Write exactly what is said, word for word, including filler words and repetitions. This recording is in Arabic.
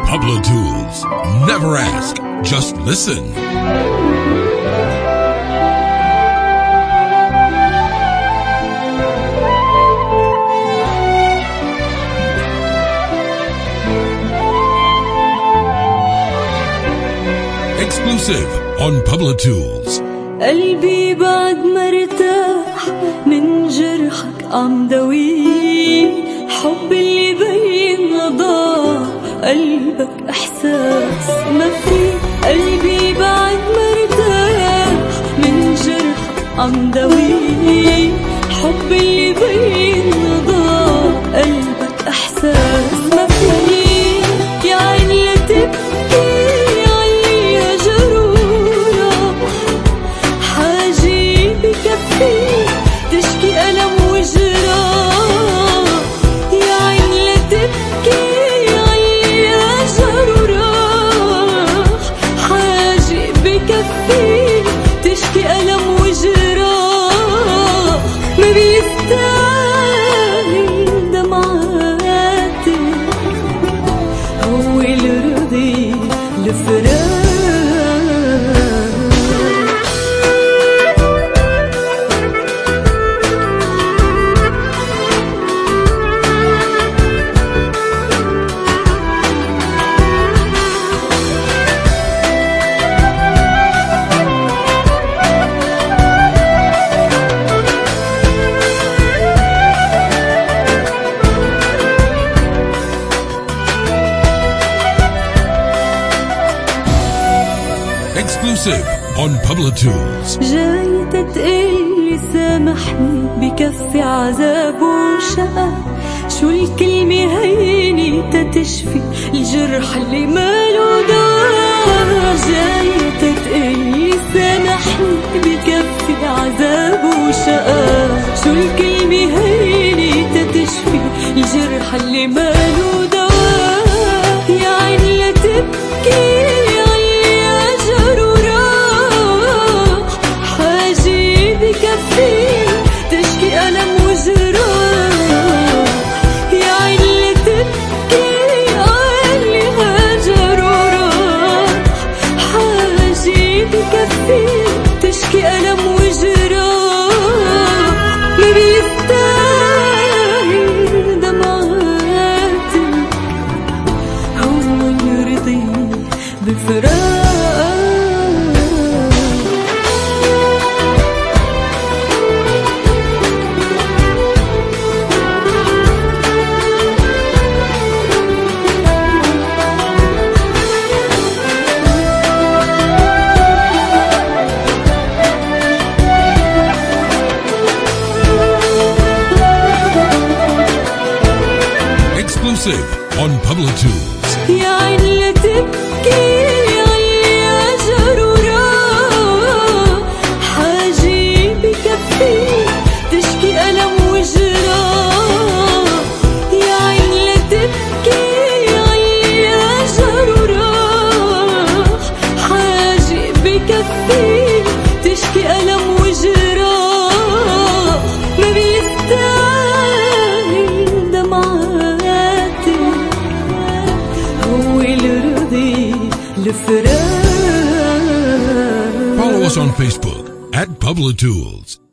Pablo Tools. Never ask, just listen. Exclusive on Pablo Tools. قلبي بعد ما ارتاح من جرحك عم دويه، حب اللي بين ضاع قلبك احساس ما في. قلبي بعد ما ارتاح من جرحك عم دويه، حب اللي بين ضاع قلبك احساس ما في. يا عين لا تبكي تشكي ألم وجراح، يا عين لا تبكي عاللي هاجر وراح، حاجي بكفي تشكي ألم وجراح. ما بيستاهل دمعاتي هو الرضي الفراق. Exclusive on Pablo Tools. جاي تتقلي سامحني بكفي عذاب وشقى، شو الكلمة هيني تتشفي الجرح اللي ماله دواء. جاي تتقلي سامحني بكفي عذاب وشقى، شو الكلمة هيني تتشفي الجرح اللي ماله دواء. يا عين لا تبكي تشكي ألم وجراح، يا عين لا تبكي عاللي هاجر وراح، حاجي بكفي تشكي ألم وجراح. ما بيستاهل دمعاتي هو يرضي بالفراق. Exclusive on Pablo Tools. يا عين لا تبكي عاللي هاجر وراح، حاجي بكفي تشكي ألم وجراح. يا عين لا تبكي عاللي هاجر وراح، حاجي بكفي تشكي ألم وجراح. ما بيستاهل دمعاتي هو الرضي الفراق. Follow us on Facebook at Pablo Tools.